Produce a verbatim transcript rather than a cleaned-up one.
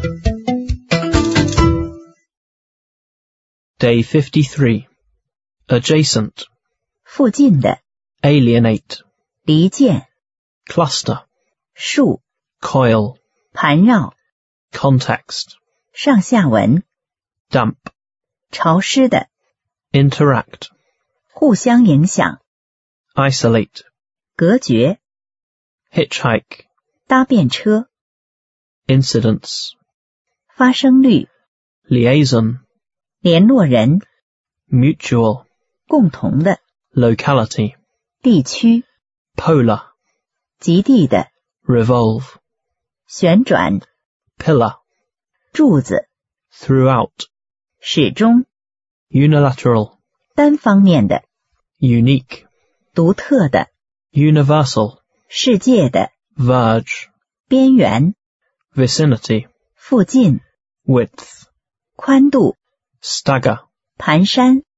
Day fifty-three. Adjacent. 附近的 Alienate. 离间 Cluster. 树 Coil. 盘绕 Context. 上下文 Damp. 潮湿的 Interact. 互相影响 Isolate. 隔绝 Hitchhike. 搭便车 Incidence. 发生率 Liaison. 联络人 Mutual. 共同的 Locality. 地区 Polar. 极地的 Revolve. 旋转 Pillar. 柱子 Throughout. 始终 Unilateral. 单方面的 Unique. 独特的 Universal. 世界的 Verge. 边缘 Vicinity. 附近 Width. 宽度 Stagger. 蹒跚